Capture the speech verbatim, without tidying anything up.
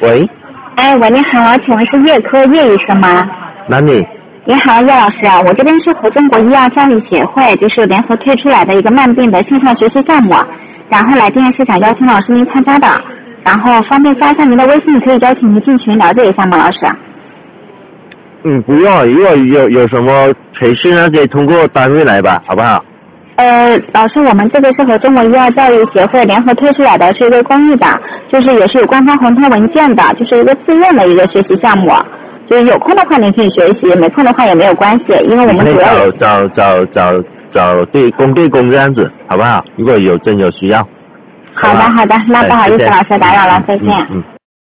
喂， 哎，喂，你好，请问是叶科叶医生吗？ 哪里？ 你好，叶老师啊，我这边是和中国医药教育协会就是联合推出来的一个慢病的线上学习项目，然后来电是想邀请老师您参加的，然后方便加一下您的微信，可以邀请您进群了解一下吗，老师？ 嗯，不用，如果有有什么培训呢，可以通过单位来吧，好不好？ 呃，老师，我们这个是和中国医药教育协会联合推出来的，是一个公益的，就是也是有官方红通文件的，就是一个自愿的一个学习项目。就是有空的话您可以学习，没空的话也没有关系，因为我们主要找找找找找对公对公这样子，好不好？如果有真有需要。 好的好的，那不好意思，老师打扰了，再见。 嗯。嗯嗯